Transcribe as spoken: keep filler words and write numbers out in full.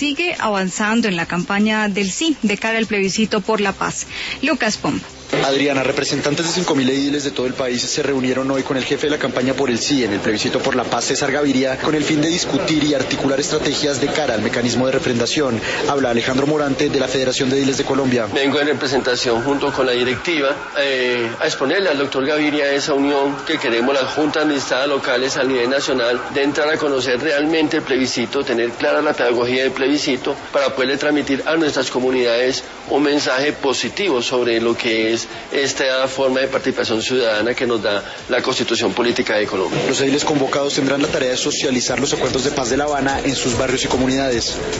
sigue avanzando en la campaña del sí de cara al plebiscito por la paz. Lucas Pompa. Adriana, representantes de cinco mil ediles de todo el país se reunieron hoy con el jefe de la campaña por el sí en el plebiscito por la paz, César Gaviria, con el fin de discutir y articular estrategias de cara al mecanismo de refrendación. Habla Alejandro Morante de la Federación de Ediles de Colombia. Vengo en representación junto con la directiva eh, a exponerle al doctor Gaviria esa unión que queremos las juntas administradas locales a nivel nacional, de entrar a conocer realmente el plebiscito, tener clara la pedagogía del plebiscito para poderle transmitir a nuestras comunidades un mensaje positivo sobre lo que es esta forma de participación ciudadana que nos da la Constitución Política de Colombia. Los ediles convocados tendrán la tarea de socializar los acuerdos de paz de La Habana en sus barrios y comunidades.